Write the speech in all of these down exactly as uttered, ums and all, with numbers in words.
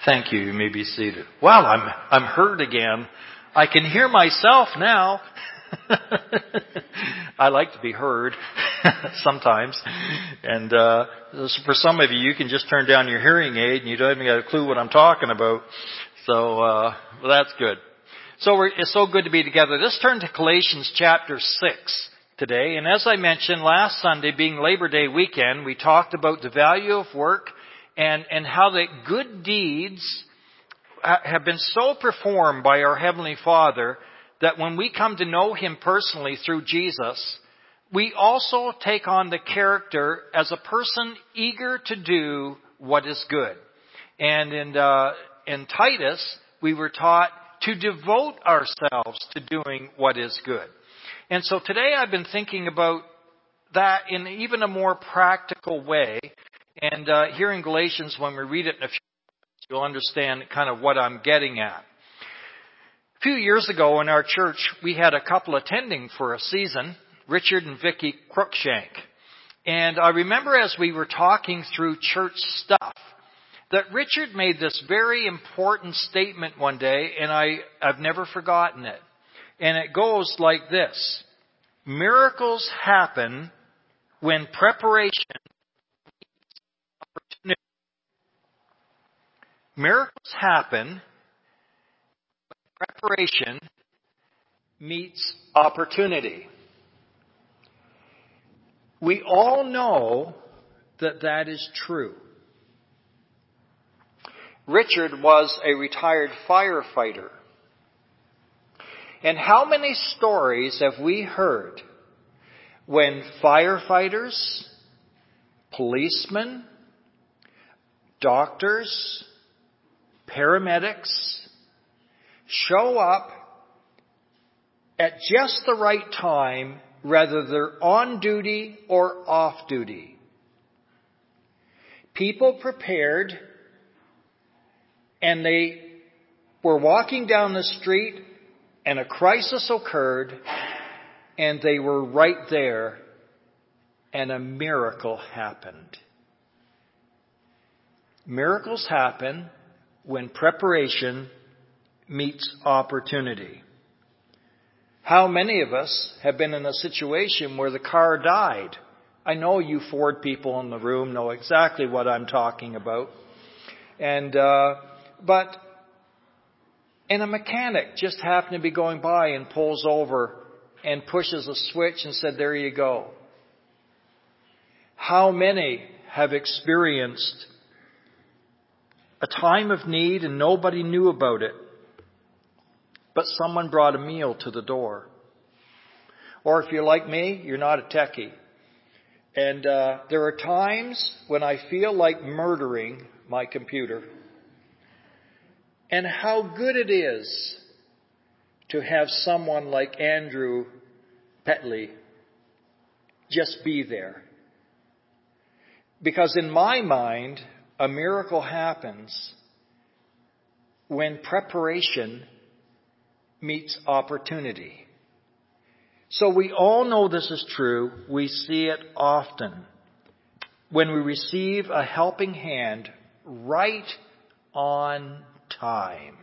Thank you. You may be seated. Wow, I'm I'm heard again. I can hear myself now. I like to be heard sometimes. And uh for some of you, you can just turn down your hearing aid and you don't even got a clue what I'm talking about. So uh well, that's good. So we're, it's so good to be together. Let's turn to Galatians chapter six today. And as I mentioned, last Sunday being Labor Day weekend, we talked about the value of work and, and how the good deeds have been so performed by our Heavenly Father that when we come to know Him personally through Jesus, we also take on the character as a person eager to do what is good. And in, uh, in Titus, we were taught to devote ourselves to doing what is good. And so today I've been thinking about that in even a more practical way. And uh, here in Galatians, when we read it in a few minutes, you'll understand kind of what I'm getting at. A few years ago in our church, we had a couple attending for a season, Richard and Vicky Cruikshank. And I remember as we were talking through church stuff, that Richard made this very important statement one day, and I, I've never forgotten it. And it goes like this: miracles happen when preparation meets opportunity. Miracles happen when preparation meets opportunity. We all know that that is true. Richard was a retired firefighter. And how many stories have we heard when firefighters, policemen, doctors, paramedics show up at just the right time, whether they're on duty or off duty. People prepared, and they were walking down the street, and a crisis occurred, and they were right there, and a miracle happened. Miracles happen when preparation meets opportunity. How many of us have been in a situation where the car died? I know you Ford people in the room know exactly what I'm talking about. And, uh, but, and a mechanic just happened to be going by and pulls over and pushes a switch and said, there you go. How many have experienced a time of need and nobody knew about it, but someone brought a meal to the door? Or if you're like me, you're not a techie. And uh, there are times when I feel like murdering my computer. And how good it is to have someone like Andrew Petley just be there. Because in my mind, a miracle happens when preparation meets opportunity. So we all know this is true. We see it often. When we receive a helping hand right on time.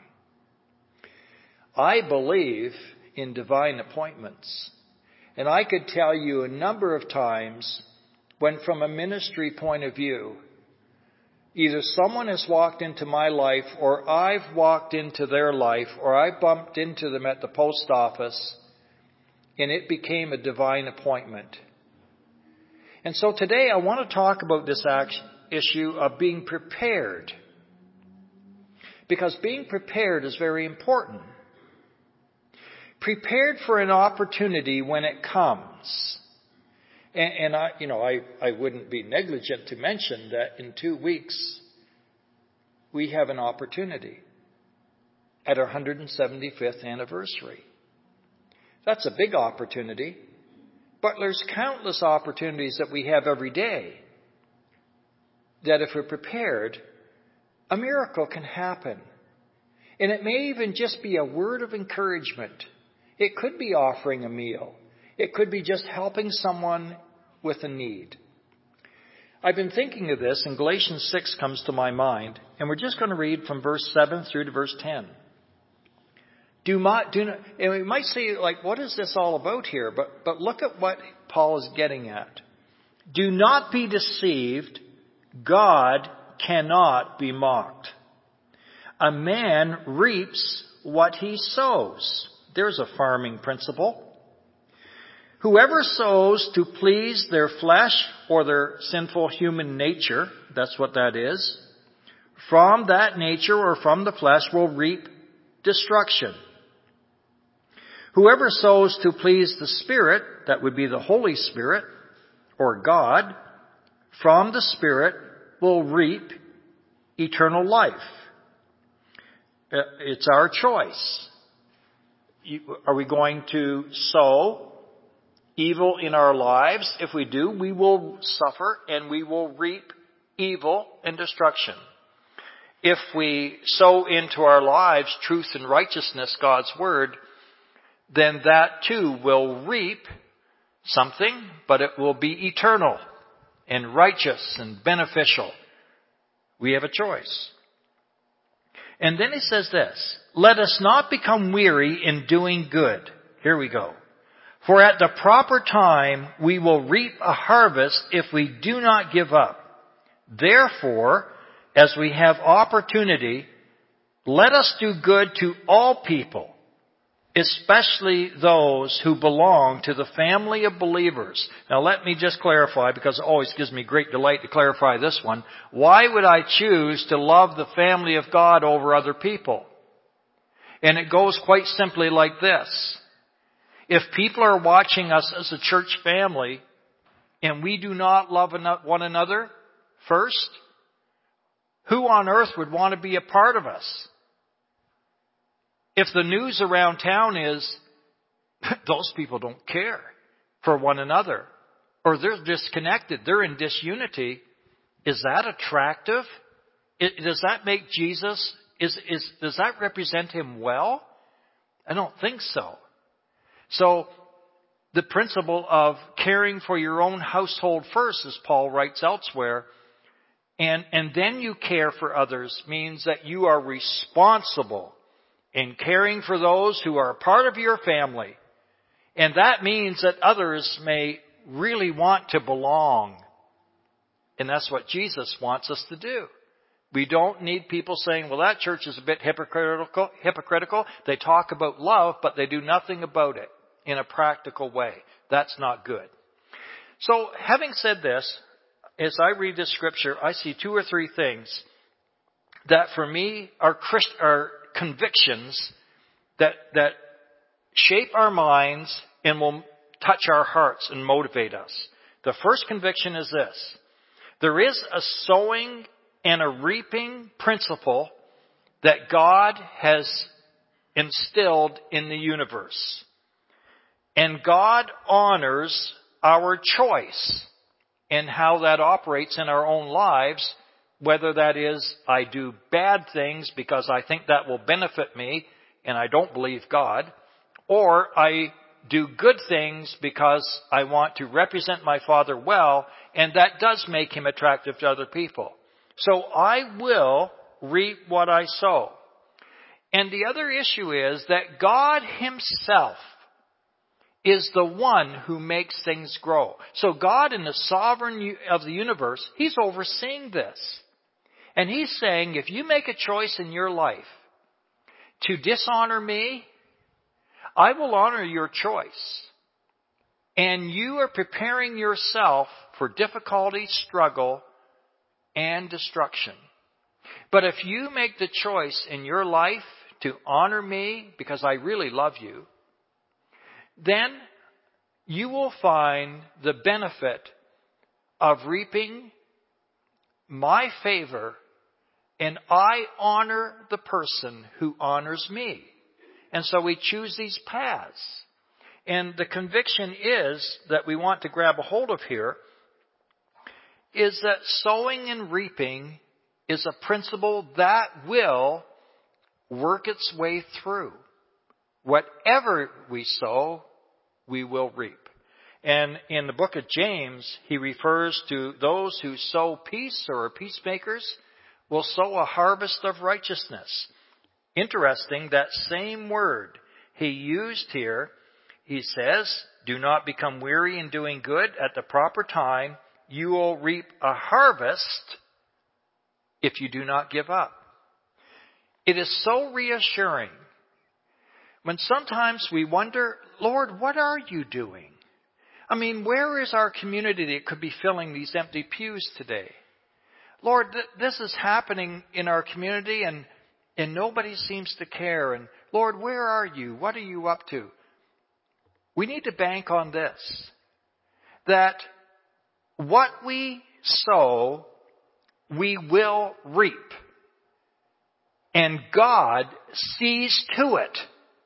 I believe in divine appointments. And I could tell you a number of times when, from a ministry point of view, either someone has walked into my life, or I've walked into their life, or I bumped into them at the post office, and it became a divine appointment. And so today I want to talk about this issue of being prepared. Because being prepared is very important. Prepared for an opportunity when it comes. And, and I, you know, I, I wouldn't be negligent to mention that in two weeks we have an opportunity at our one hundred seventy-fifth anniversary. That's a big opportunity, but there's countless opportunities that we have every day that if we're prepared, a miracle can happen. And it may even just be a word of encouragement. It could be offering a meal. It could be just helping someone with a need. I've been thinking of this, and Galatians six comes to my mind, and we're just going to read from verse seven through to verse ten. Do not, do not, and we might say, like, what is this all about here? But, but look at what Paul is getting at. Do not be deceived. God cannot be mocked. A man reaps what he sows. There's a farming principle. Whoever sows to please their flesh or their sinful human nature, that's what that is, from that nature or from the flesh will reap destruction. Whoever sows to please the Spirit, that would be the Holy Spirit or God, from the Spirit will reap eternal life. It's our choice. Are we going to sow evil in our lives? If we do, we will suffer and we will reap evil and destruction. If we sow into our lives truth and righteousness, God's Word, then that too will reap something, but it will be eternal and righteous and beneficial. We have a choice. And then he says this, let us not become weary in doing good. Here we go. For at the proper time we will reap a harvest if we do not give up. Therefore, as we have opportunity, let us do good to all people, especially those who belong to the family of believers. Now let me just clarify, because it always gives me great delight to clarify this one. Why would I choose to love the family of God over other people? And it goes quite simply like this. If people are watching us as a church family and we do not love one another first, who on earth would want to be a part of us? If the news around town is, those people don't care for one another, or they're disconnected, they're in disunity, is that attractive? Does that make Jesus, is, is, does that represent him well? I don't think so. So, the principle of caring for your own household first, as Paul writes elsewhere, and, and then you care for others, means that you are responsible in caring for those who are a part of your family. And that means that others may really want to belong. And that's what Jesus wants us to do. We don't need people saying, well, that church is a bit hypocritical. hypocritical. They talk about love, but they do nothing about it in a practical way. That's not good. So, having said this, as I read this scripture, I see two or three things that for me are Christ- are convictions that that shape our minds and will touch our hearts and motivate us. The first conviction is this. There is a sowing and a reaping principle that God has instilled in the universe. And God honors our choice and how that operates in our own lives. Whether that is, I do bad things because I think that will benefit me and I don't believe God, or I do good things because I want to represent my Father well, and that does make him attractive to other people. So I will reap what I sow. And the other issue is that God himself is the one who makes things grow. So God, in the sovereign of the universe, he's overseeing this. And he's saying, if you make a choice in your life to dishonor me, I will honor your choice. And you are preparing yourself for difficulty, struggle, and destruction. But if you make the choice in your life to honor me because I really love you, then you will find the benefit of reaping my favor, and I honor the person who honors me. And so we choose these paths. And the conviction is that we want to grab a hold of here is that sowing and reaping is a principle that will work its way through. Whatever we sow, we will reap. And in the book of James, he refers to those who sow peace or are peacemakers will sow a harvest of righteousness. Interesting, that same word he used here, he says, do not become weary in doing good. At the proper time, you will reap a harvest if you do not give up. It is so reassuring when sometimes we wonder, Lord, what are you doing? I mean, where is our community that could be filling these empty pews today? Lord, th- this is happening in our community and, and nobody seems to care. And Lord, where are you? What are you up to? We need to bank on this, that what we sow, we will reap. And God sees to it.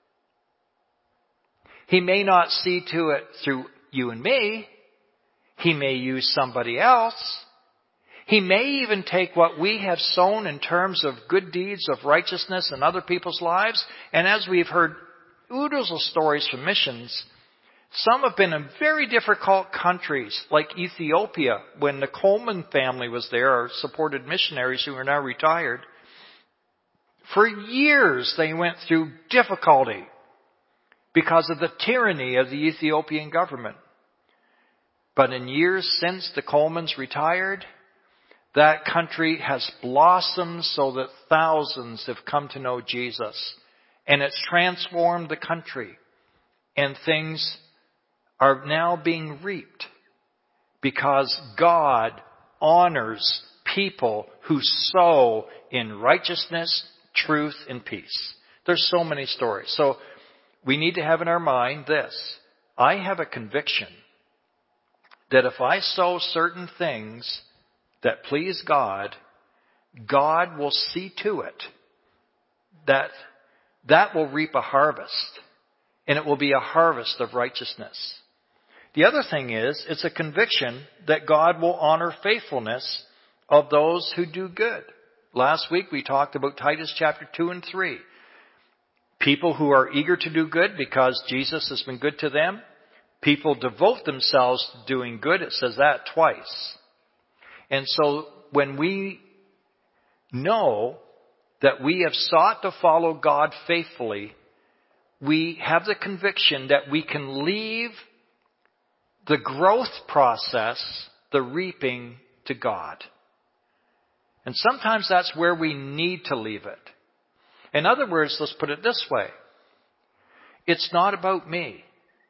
He may not see to it through you and me. He may use somebody else. He may even take what we have sown in terms of good deeds of righteousness in other people's lives. And as we've heard oodles of stories from missions, some have been in very difficult countries like Ethiopia when the Coleman family was there, our supported missionaries who are now retired. For years they went through difficulty because of the tyranny of the Ethiopian government. But in years since the Colemans retired, that country has blossomed so that thousands have come to know Jesus. And it's transformed the country. And things are now being reaped because God honors people who sow in righteousness, truth, and peace. There's so many stories. So we need to have in our mind this. I have a conviction that if I sow certain things that please God, God will see to it that that will reap a harvest. And it will be a harvest of righteousness. The other thing is, it's a conviction that God will honor faithfulness of those who do good. Last week we talked about Titus chapter two and three. People who are eager to do good because Jesus has been good to them. People devote themselves to doing good. It says that twice. And so when we know that we have sought to follow God faithfully, we have the conviction that we can leave the growth process, the reaping, to God. And sometimes that's where we need to leave it. In other words, let's put it this way. It's not about me.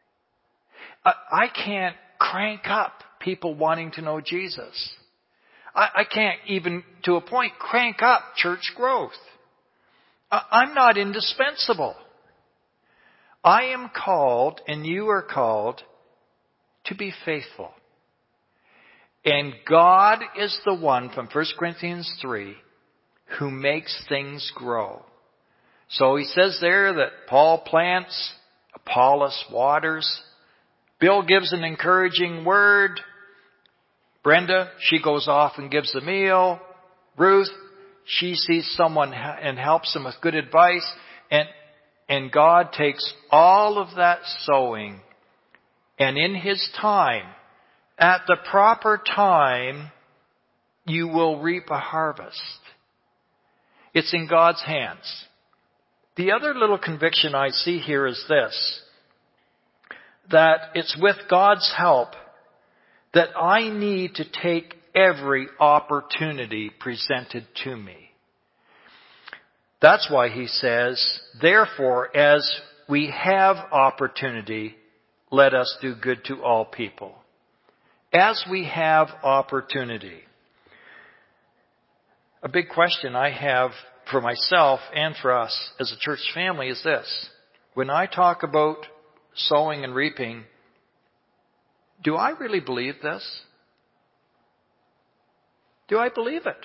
I can't crank up people wanting to know Jesus. I can't even, to a point, crank up church growth. I'm not indispensable. I am called, and you are called, to be faithful. And God is the one, from First Corinthians three, who makes things grow. So he says there that Paul plants, Apollos waters. Bill gives an encouraging word. Brenda, she goes off and gives the meal. Ruth, she sees someone and helps them with good advice. And, and God takes all of that sowing, and in His time, at the proper time, you will reap a harvest. It's in God's hands. The other little conviction I see here is this, that it's with God's help that I need to take every opportunity presented to me. That's why he says, therefore, as we have opportunity, let us do good to all people. As we have opportunity. A big question I have for myself and for us as a church family is this. When I talk about sowing and reaping, do I really believe this? Do I believe it?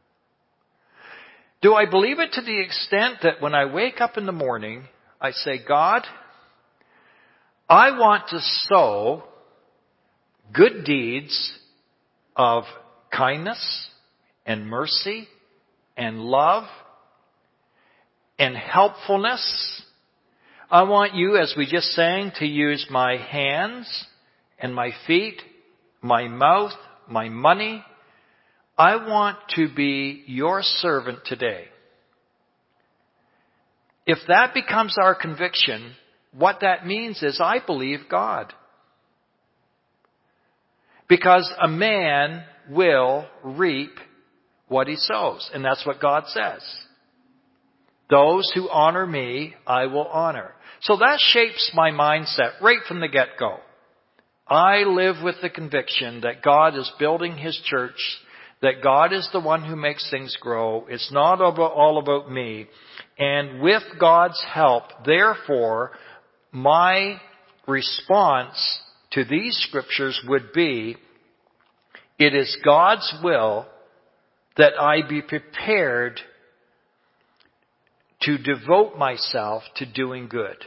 Do I believe it to the extent that when I wake up in the morning, I say, God, I want to sow good deeds of kindness and mercy and love and helpfulness. I want you, as we just sang, to use my hands and my feet, my mouth, my money. I want to be your servant today. If that becomes our conviction, what that means is I believe God. Because a man will reap what he sows. And that's what God says. Those who honor me, I will honor. So that shapes my mindset right from the get-go. I live with the conviction that God is building His church, that God is the one who makes things grow. It's not all about me. And with God's help, therefore, my response to these scriptures would be, it is God's will that I be prepared to devote myself to doing good.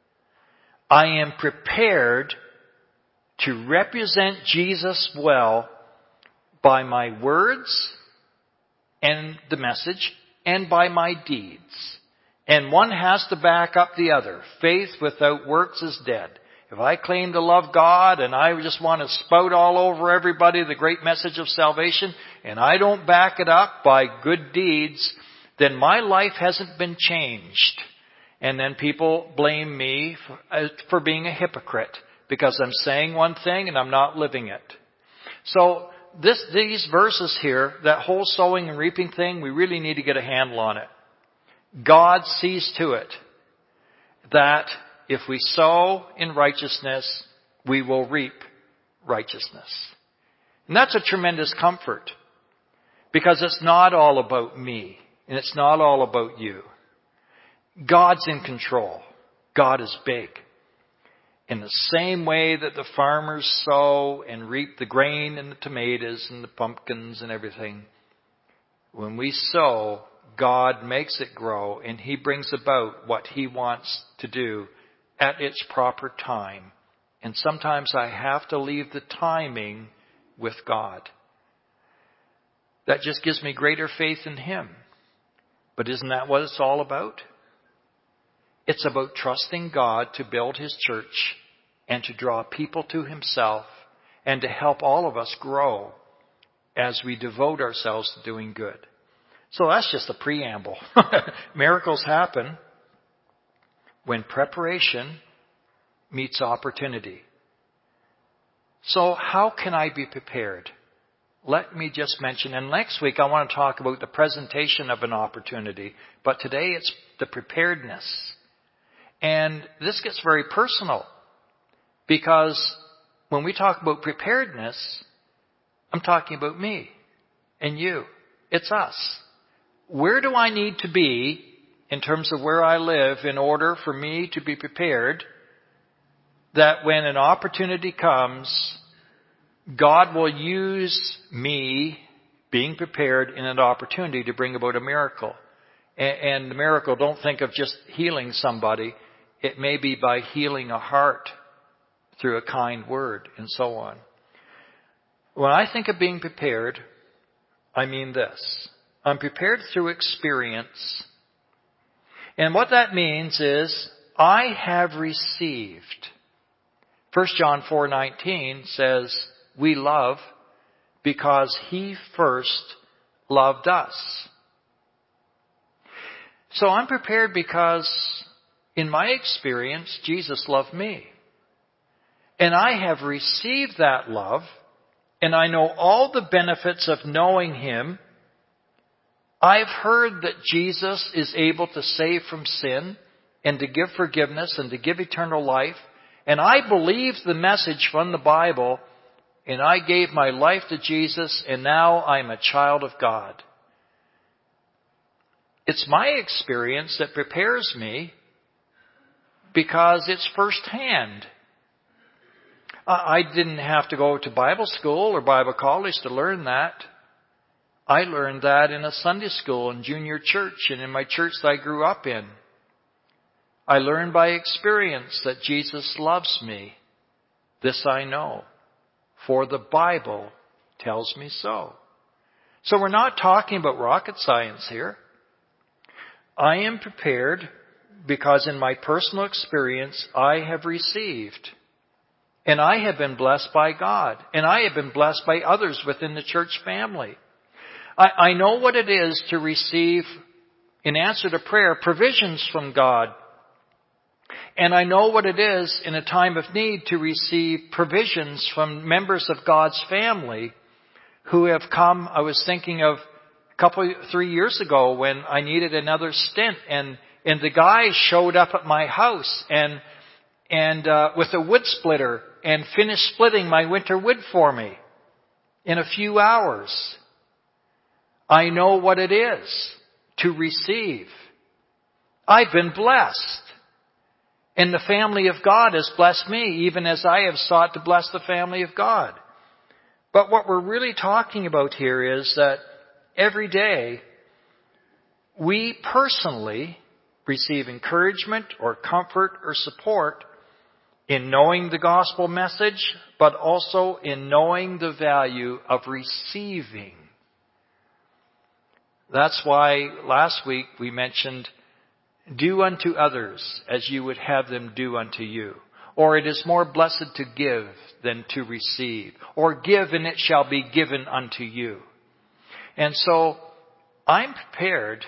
I am prepared to represent Jesus well by my words and the message and by my deeds. And one has to back up the other. Faith without works is dead. If I claim to love God and I just want to spout all over everybody the great message of salvation and I don't back it up by good deeds, then my life hasn't been changed. And then people blame me for, uh, for being a hypocrite because I'm saying one thing and I'm not living it. So this, these verses here, that whole sowing and reaping thing, we really need to get a handle on it. God sees to it that if we sow in righteousness, we will reap righteousness. And that's a tremendous comfort because it's not all about me and it's not all about you. God's in control. God is big. In the same way that the farmers sow and reap the grain and the tomatoes and the pumpkins and everything, when we sow, God makes it grow and He brings about what He wants to do at its proper time. And sometimes I have to leave the timing with God. That just gives me greater faith in Him. But isn't that what it's all about? It's about trusting God to build His church and to draw people to Himself and to help all of us grow as we devote ourselves to doing good. So that's just a preamble. Miracles happen when preparation meets opportunity. So how can I be prepared? Let me just mention, and next week I want to talk about the presentation of an opportunity, but today it's the preparedness. And this gets very personal because when we talk about preparedness, I'm talking about me and you. It's us. Where do I need to be in terms of where I live in order for me to be prepared that when an opportunity comes, God will use me being prepared in an opportunity to bring about a miracle. And the miracle, don't think of just healing somebody. It may be by healing a heart through a kind word and so on. When I think of being prepared, I mean this. I'm prepared through experience. And what that means is I have received. First John four nineteen says, we love because He first loved us. So I'm prepared because in my experience, Jesus loved me. And I have received that love, and I know all the benefits of knowing Him. I've heard that Jesus is able to save from sin and to give forgiveness and to give eternal life. And I believed the message from the Bible, and I gave my life to Jesus, and now I'm a child of God. It's my experience that prepares me because it's firsthand. I didn't have to go to Bible school or Bible college to learn that. I learned that in a Sunday school and junior church and in my church that I grew up in. I learned by experience that Jesus loves me. This I know, for the Bible tells me so. So we're not talking about rocket science here. I am prepared because in my personal experience I have received. And I have been blessed by God. And I have been blessed by others within the church family. I, I know what it is to receive, in answer to prayer, provisions from God. And I know what it is in a time of need to receive provisions from members of God's family who have come. I was thinking of a couple, three years ago when I needed another stint, and, and the guy showed up at my house and, and, uh, with a wood splitter and finished splitting my winter wood for me in a few hours. I know what it is to receive. I've been blessed. And the family of God has blessed me, even as I have sought to bless the family of God. But what we're really talking about here is that every day we personally receive encouragement or comfort or support in knowing the gospel message, but also in knowing the value of receiving. That's why last week we mentioned, do unto others as you would have them do unto you. Or it is more blessed to give than to receive. Or give and it shall be given unto you. And so I'm prepared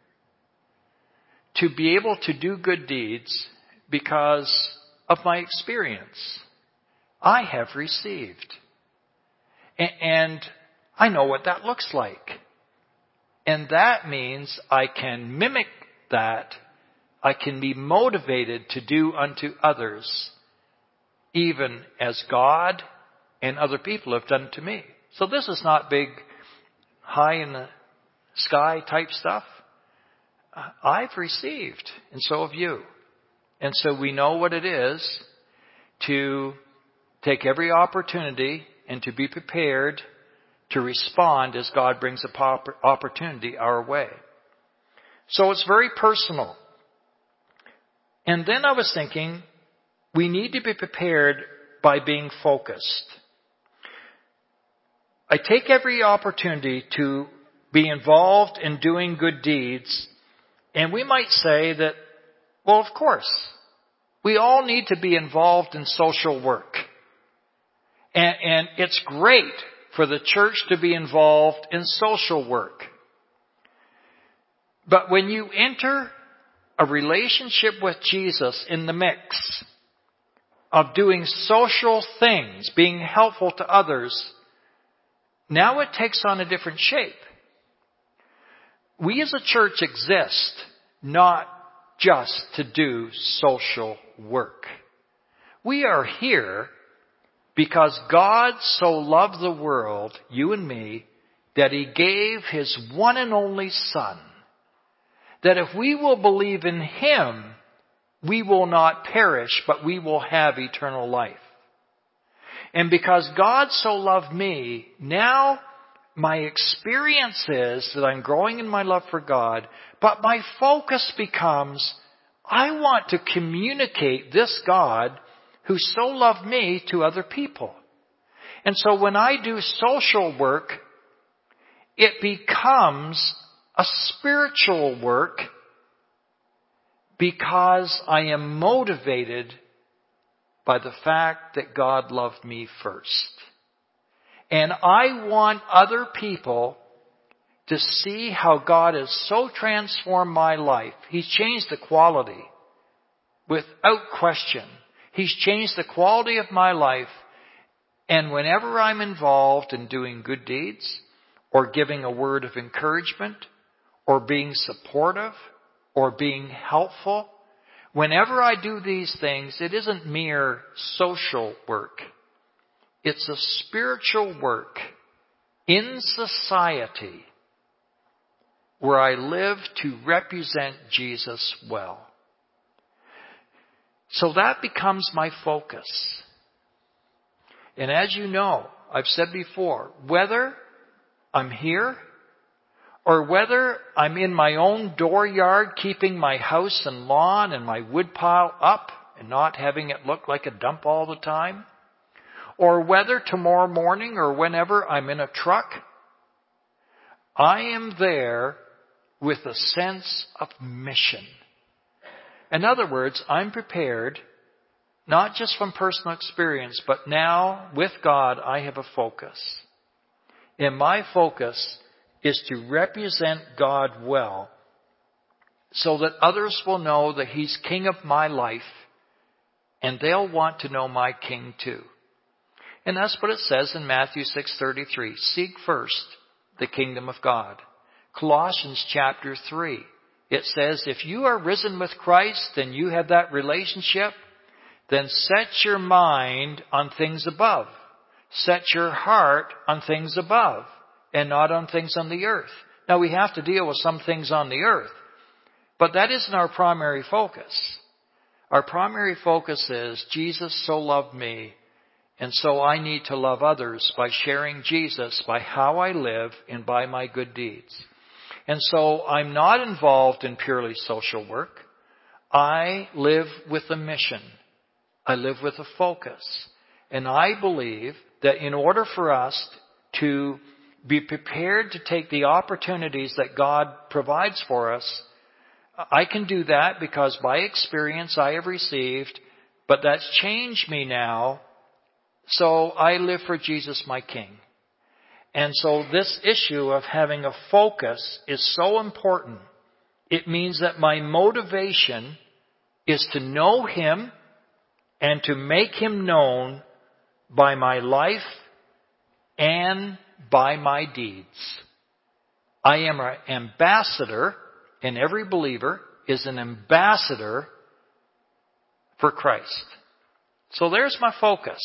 to be able to do good deeds because of my experience. I have received. And I know what that looks like. And that means I can mimic that. I can be motivated to do unto others, even as God and other people have done to me. So this is not big, high in the sky type stuff. I've received, and so have you. And so we know what it is to take every opportunity and to be prepared to respond as God brings an opportunity our way. So it's very personal. And then I was thinking, we need to be prepared by being focused. I take every opportunity to be involved in doing good deeds, and we might say that, well, of course, we all need to be involved in social work. And, and it's great for the church to be involved in social work. But when you enter a relationship with Jesus in the mix of doing social things, being helpful to others, now it takes on a different shape. We as a church exist not just to do social work. We are here because God so loved the world, you and me, that He gave His one and only Son, that if we will believe in Him, we will not perish, but we will have eternal life. And because God so loved me, now my experience is that I'm growing in my love for God, but my focus becomes, I want to communicate this God who so loved me to other people. And so when I do social work, it becomes a spiritual work because I am motivated by the fact that God loved me first. And I want other people to see how God has so transformed my life. He's changed the quality without question. He's changed the quality of my life. And whenever I'm involved in doing good deeds or giving a word of encouragement or being supportive or being helpful, whenever I do these things, it isn't mere social work. It's a spiritual work in society where I live to represent Jesus well. So that becomes my focus. And as you know, I've said before, whether I'm here or whether I'm in my own dooryard keeping my house and lawn and my woodpile up and not having it look like a dump all the time, or whether tomorrow morning or whenever I'm in a truck, I am there with a sense of mission. In other words, I'm prepared Not just from personal experience, but now with God, I have a focus. And my focus is to represent God well so that others will know that He's King of my life and they'll want to know my King too. And that's what it says in Matthew six thirty-three. Seek first the kingdom of God. Colossians chapter three. It says, if you are risen with Christ and you have that relationship, then set your mind on things above. Set your heart on things above and not on things on the earth. Now we have to deal with some things on the earth, but that isn't our primary focus. Our primary focus is Jesus so loved me, and so I need to love others by sharing Jesus, by how I live and by my good deeds. And so I'm not involved in purely social work. I live with a mission. I live with a focus. And I believe that in order for us to be prepared to take the opportunities that God provides for us, I can do that because by experience I have received, but that's changed me now. So I live for Jesus, my King. And so this issue of having a focus is so important. It means that my motivation is to know Him and to make Him known by my life and by my deeds. I am an ambassador, and every believer is an ambassador for Christ. So there's my focus.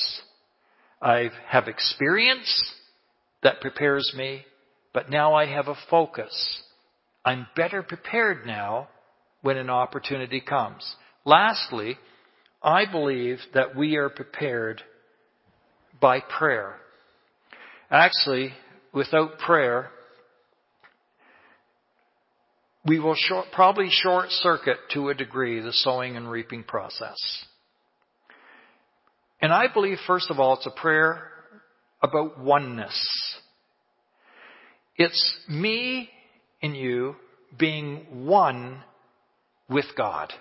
I have experience that prepares me, but now I have a focus. I'm better prepared now when an opportunity comes. Lastly, I believe that we are prepared by prayer. Actually, without prayer, we will short, probably short circuit to a degree the sowing and reaping process. And I believe, first of all, it's a prayer about oneness. It's me and you being one with God.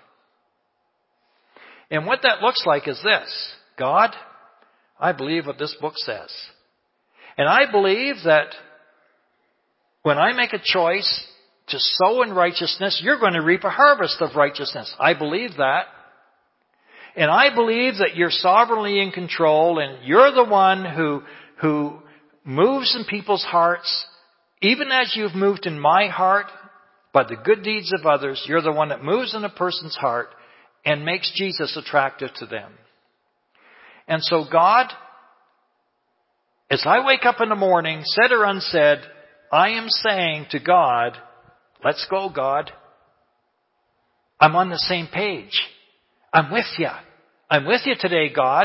And what that looks like is this. God, I believe what this book says. And I believe that when I make a choice to sow in righteousness, you're going to reap a harvest of righteousness. I believe that. And I believe that you're sovereignly in control and you're the one who, who moves in people's hearts. Even as you've moved in my heart by the good deeds of others, you're the one that moves in a person's heart and makes Jesus attractive to them. And so God, as I wake up in the morning, said or unsaid, I am saying to God, let's go, God. I'm on the same page. I'm with you. I'm with you today, God.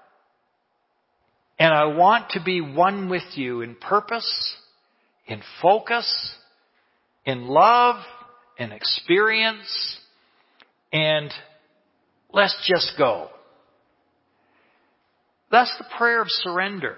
And I want to be one with you in purpose, in focus, in love, in experience, and let's just go. That's the prayer of surrender.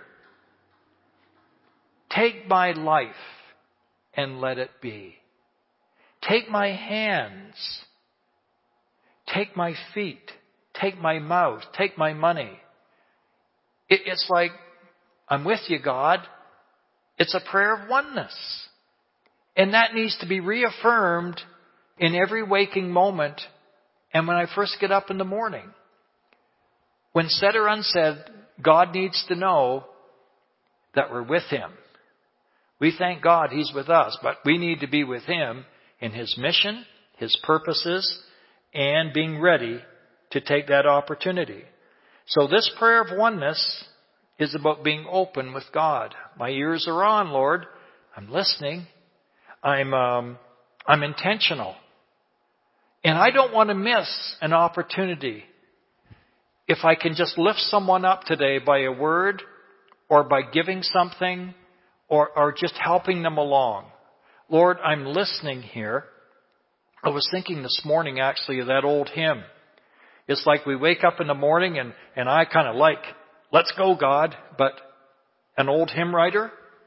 Take my life and let it be. Take my hands. Take my feet. Take my mouth. Take my money. It, it's like, I'm with you, God. It's a prayer of oneness. And that needs to be reaffirmed in every waking moment and when I first get up in the morning. When said or unsaid, God needs to know that we're with Him. We thank God He's with us, but we need to be with Him in His mission, His purposes, and being ready to take that opportunity. So this prayer of oneness is about being open with God. My ears are on, Lord. I'm listening. I'm, um, I'm intentional. And I don't want to miss an opportunity. If I can just lift someone up today by a word or by giving something or, or just helping them along. Lord, I'm listening here. I was thinking this morning actually of that old hymn. It's like we wake up in the morning and, and I kind of like, let's go, God. But an old hymn writer,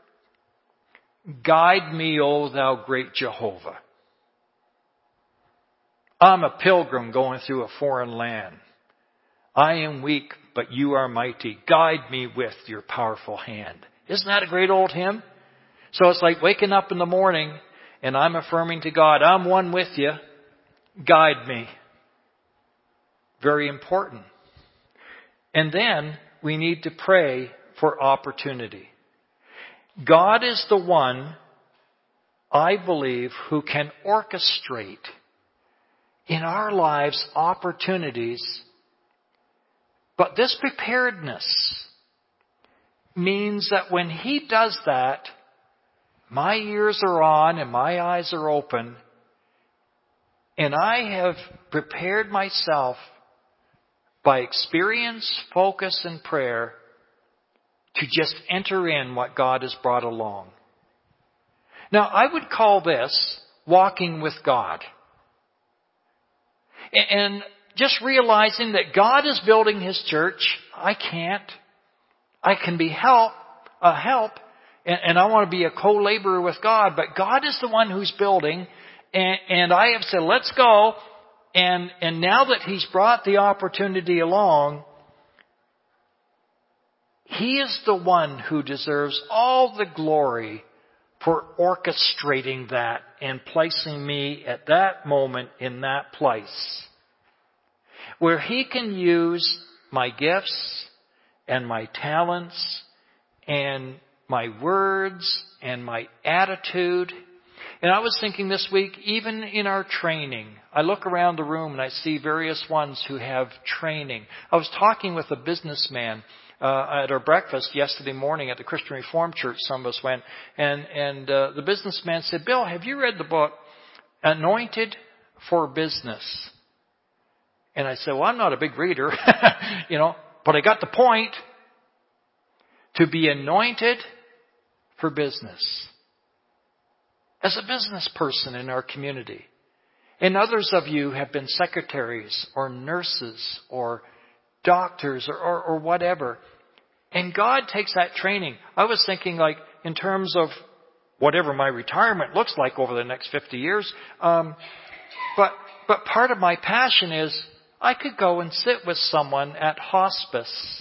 guide me, O thou great Jehovah. I'm a pilgrim going through a foreign land. I am weak, but you are mighty. Guide me with your powerful hand. Isn't that a great old hymn? So it's like waking up in the morning and I'm affirming to God, I'm one with you. Guide me. Very important. And then we need to pray for opportunity. God is the one, I believe, who can orchestrate in our lives opportunities. But this preparedness means that when He does that, my ears are on and my eyes are open, and I have prepared myself by experience, focus, and prayer to just enter in what God has brought along. Now, I would call this walking with God. And just realizing that God is building His church. I can't. I can be help, a help, and, and I want to be a co-laborer with God. But God is the one who's building, and, and I have said, let's go. And, and now that He's brought the opportunity along, He is the one who deserves all the glory for orchestrating that and placing me at that moment in that place where He can use my gifts and my talents and my words and my attitude. And I was thinking this week, even in our training, I look around the room and I see various ones who have training. I was talking with a businessman uh, at our breakfast yesterday morning at the Christian Reformed Church. Some of us went, and and uh, the businessman said, "Bill, have you read the book Anointed for Business?" And I said, "Well, I'm not a big reader, you know, but I got the point. To be anointed for business." As a business person in our community. And others of you have been secretaries or nurses or doctors or, or, or whatever. And God takes that training. I was thinking, like, in terms of whatever my retirement looks like over the next fifty years. Um, but, but part of my passion is I could go and sit with someone at hospice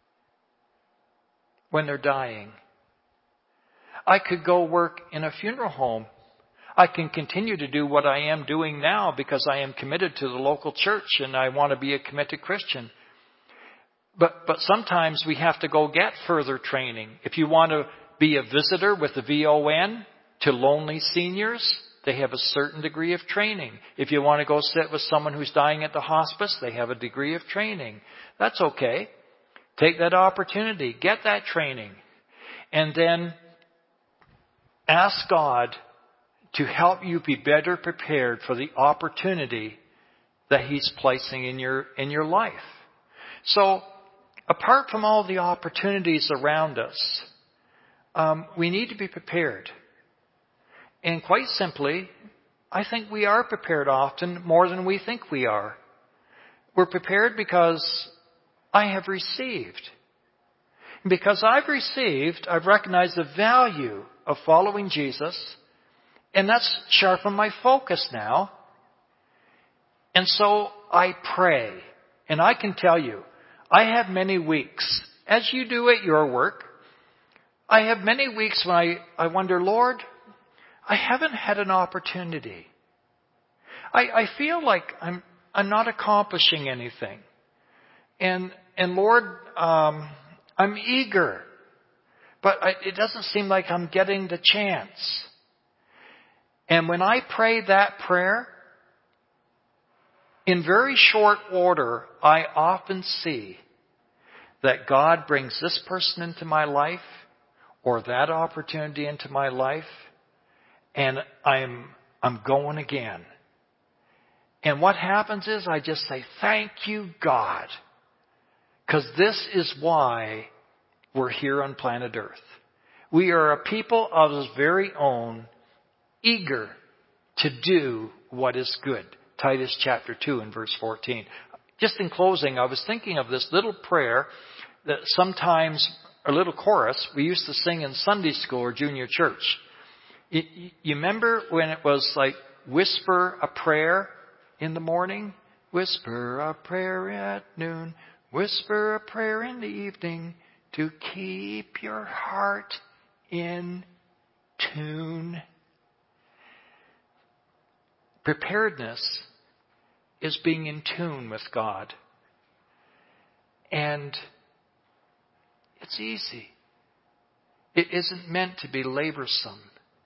when they're dying. I could go work in a funeral home. I can continue to do what I am doing now because I am committed to the local church and I want to be a committed Christian. But, but sometimes we have to go get further training. If you want to be a visitor with the V O N to lonely seniors, they have a certain degree of training. If you want to go sit with someone who's dying at the hospice, they have a degree of training. That's okay. Take that opportunity. Get that training. And then ask God to help you be better prepared for the opportunity that He's placing in your, in your life. So, apart from all the opportunities around us, um, we need to be prepared. And quite simply, I think we are prepared often more than we think we are. We're prepared because I have received. Because I've received, I've recognized the value of following Jesus, and that's sharpened my focus now. And so I pray. And I can tell you, I have many weeks, as you do at your work, I have many weeks when I, I wonder, Lord, I haven't had an opportunity. I, I feel like I'm, I'm not accomplishing anything. And, and Lord, um, I'm eager, but I, it doesn't seem like I'm getting the chance. And when I pray that prayer, in very short order, I often see that God brings this person into my life or that opportunity into my life, and I'm, I'm going again. And what happens is I just say, thank you, God, because this is why we're here on planet Earth. We are a people of His very own, eager to do what is good. Titus chapter two and verse fourteen. Just in closing, I was thinking of this little prayer that sometimes, a little chorus, we used to sing in Sunday school or junior church. You, you remember when it was like, whisper a prayer in the morning? Whisper a prayer at noon. Whisper a prayer in the evening to keep your heart in tune. Preparedness is being in tune with God. And it's easy. It isn't meant to be laborsome.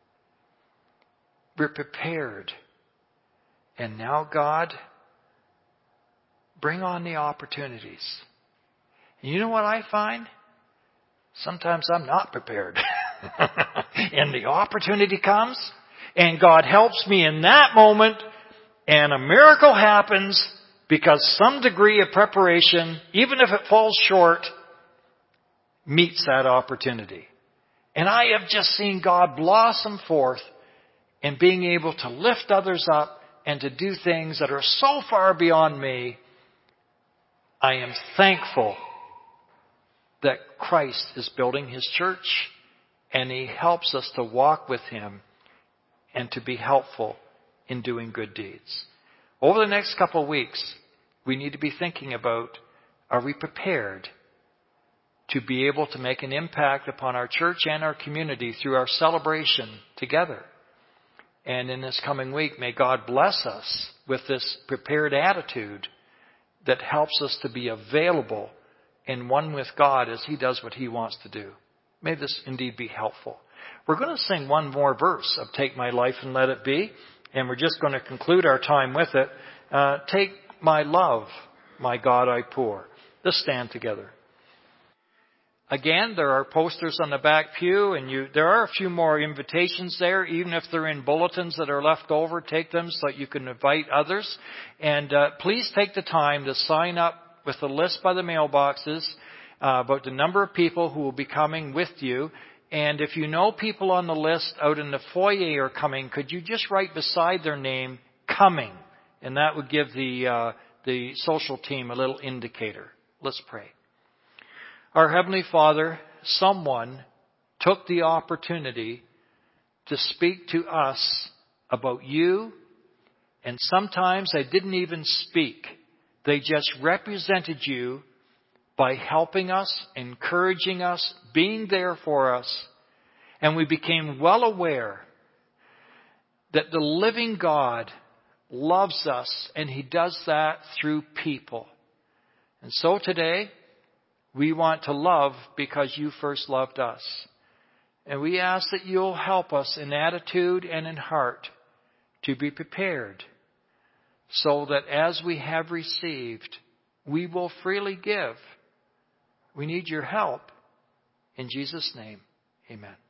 We're prepared. And now, God, bring on the opportunities. And you know what I find? Sometimes I'm not prepared. And the opportunity comes, and God helps me in that moment, and a miracle happens because some degree of preparation, even if it falls short, meets that opportunity. And I have just seen God blossom forth in being able to lift others up and to do things that are so far beyond me. I am thankful that Christ is building His church, and He helps us to walk with Him and to be helpful in doing good deeds. Over the next couple of weeks, we need to be thinking about, are we prepared to be able to make an impact upon our church and our community through our celebration together? And in this coming week, may God bless us with this prepared attitude that helps us to be available and one with God as He does what He wants to do. May this indeed be helpful. We're going to sing one more verse of Take My Life and Let It Be, and we're just going to conclude our time with it. Uh, Take my love, my God I pour. Let's stand together. Again, there are posters on the back pew, and you, there are a few more invitations there. Even if they're in bulletins that are left over, take them so that you can invite others. And uh, please take the time to sign up with the list by the mailboxes uh, about the number of people who will be coming with you. And if you know people on the list out in the foyer are coming, could you just write beside their name, coming? And that would give the uh, the social team a little indicator. Let's pray. Our Heavenly Father, someone took the opportunity to speak to us about you, and sometimes they didn't even speak. They just represented you by helping us, encouraging us, being there for us, and we became well aware that the living God loves us, and He does that through people. And so today, we want to love because you first loved us. And we ask that you'll help us in attitude and in heart to be prepared so that as we have received, we will freely give. We need your help. In Jesus' name, amen.